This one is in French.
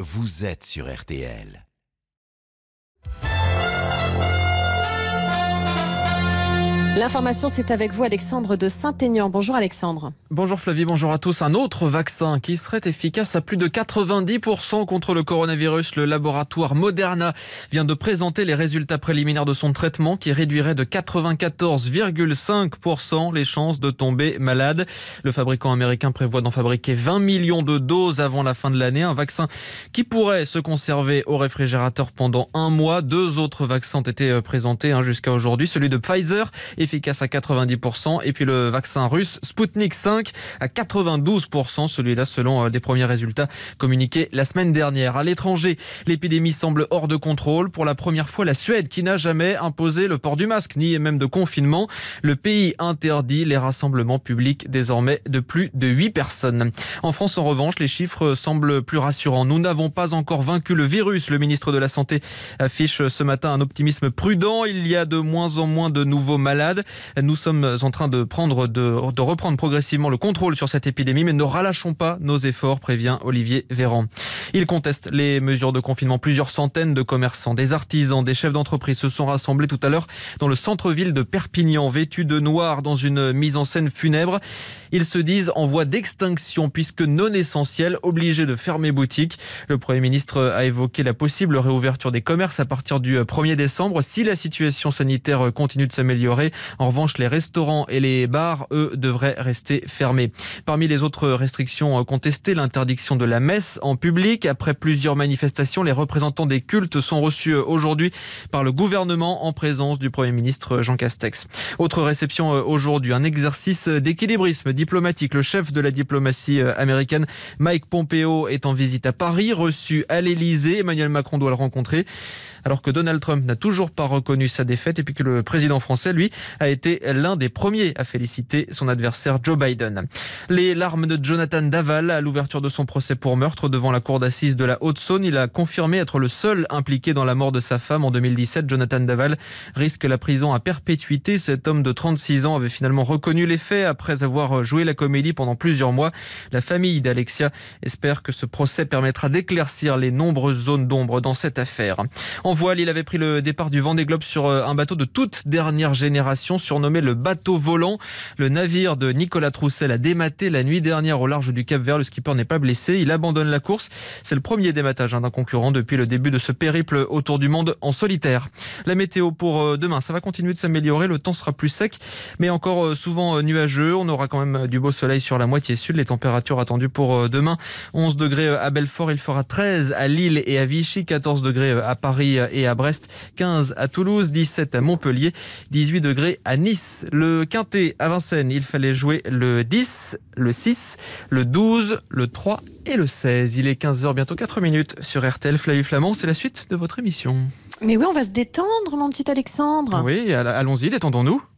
vous êtes sur RTL. L'information, c'est avec vous, Alexandre de Saint-Aignan. Bonjour Alexandre. Bonjour Flavie, bonjour à tous. Un autre vaccin qui serait efficace à plus de 90% contre le coronavirus. Le laboratoire Moderna vient de présenter les résultats préliminaires de son traitement qui réduirait de 94,5% les chances de tomber malade. Le fabricant américain prévoit d'en fabriquer 20 millions de doses avant la fin de l'année. Un vaccin qui pourrait se conserver au réfrigérateur pendant un mois. Deux autres vaccins ont été présentés jusqu'à aujourd'hui. Celui de Pfizer, efficace à 90%, et puis le vaccin russe Sputnik 5 à 92%, celui-là selon des premiers résultats communiqués la semaine dernière. À l'étranger, l'épidémie semble hors de contrôle. Pour la première fois, la Suède, qui n'a jamais imposé le port du masque, ni même de confinement, le pays interdit les rassemblements publics désormais de plus de 8 personnes. En France, en revanche, les chiffres semblent plus rassurants. Nous n'avons pas encore vaincu le virus. Le ministre de la Santé affiche ce matin un optimisme prudent. Il y a de moins en moins de nouveaux malades. Nous sommes en train de reprendre progressivement le contrôle sur cette épidémie, mais ne relâchons pas nos efforts, prévient Olivier Véran. Il conteste les mesures de confinement. Plusieurs centaines de commerçants, des artisans, des chefs d'entreprise se sont rassemblés tout à l'heure dans le centre-ville de Perpignan, vêtus de noir dans une mise en scène funèbre. Ils se disent en voie d'extinction puisque non essentiels, obligés de fermer boutique. Le Premier ministre a évoqué la possible réouverture des commerces à partir du 1er décembre si la situation sanitaire continue de s'améliorer. En revanche, les restaurants et les bars, eux, devraient rester fermés. Parmi les autres restrictions contestées, l'interdiction de la messe en public. Après plusieurs manifestations, les représentants des cultes sont reçus aujourd'hui par le gouvernement en présence du Premier ministre Jean Castex. Autre réception aujourd'hui, un exercice d'équilibrisme diplomatique. Le chef de la diplomatie américaine, Mike Pompeo, est en visite à Paris, reçu à l'Elysée. Emmanuel Macron doit le rencontrer, alors que Donald Trump n'a toujours pas reconnu sa défaite et puis que le président français, lui, a été l'un des premiers à féliciter son adversaire Joe Biden. Les larmes de Jonathan Daval à l'ouverture de son procès pour meurtre devant la cour d'assises de la Haute-Saône. Il a confirmé être le seul impliqué dans la mort de sa femme en 2017. Jonathan Daval risque la prison à perpétuité. Cet homme de 36 ans avait finalement reconnu les faits après avoir joué la comédie pendant plusieurs mois. La famille d'Alexia espère que ce procès permettra d'éclaircir les nombreuses zones d'ombre dans cette affaire. En voile, il avait pris le départ du Vendée Globe sur un bateau de toute dernière génération, surnommé le bateau volant. Le navire de Nicolas Troussel a dématé la nuit dernière au large du Cap-Vert. Le skipper n'est pas blessé. Il abandonne la course. C'est le premier dématage d'un concurrent depuis le début de ce périple autour du monde en solitaire. La météo pour demain, ça va continuer de s'améliorer. Le temps sera plus sec, mais encore souvent nuageux. On aura quand même du beau soleil sur la moitié sud. Les températures attendues pour demain, 11 degrés à Belfort. Il fera 13 à Lille et à Vichy, 14 degrés à Paris et à Brest, 15 à Toulouse, 17 à Montpellier, 18 degrés à Nice. Le quintet à Vincennes, il fallait jouer le 10, le 6, le 12, le 3 et le 16. Il est 15h, bientôt 4 minutes sur RTL. Flavie Flamand, c'est la suite de votre émission. Mais oui, on va se détendre, mon petit Alexandre. Oui, allons-y, détendons-nous.